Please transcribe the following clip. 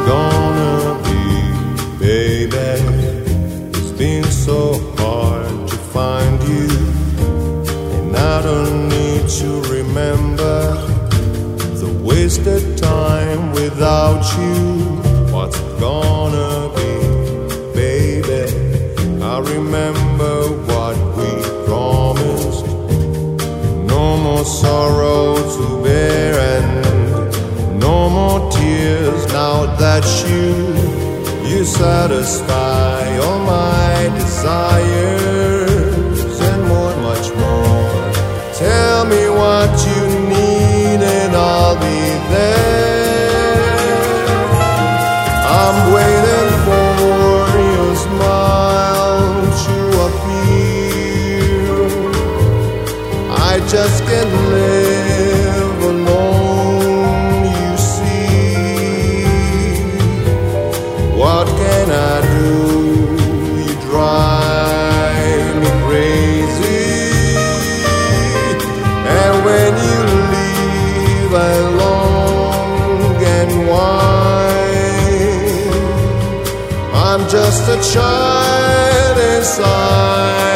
gonna be, baby? It's been so hard to find you, and I don't need to remember the wasted time without you. What's it gonna be, baby? I remember what we promised. No more sorrow to bear and no more tears. Now that you satisfy all my desires and more, much more. Tell me what you need and I'll be there. I'm waiting for your smile to appear. I just can't live alone, you see. What can I do? You drive me crazy. And when you leave, I long and whine. I'm just a child inside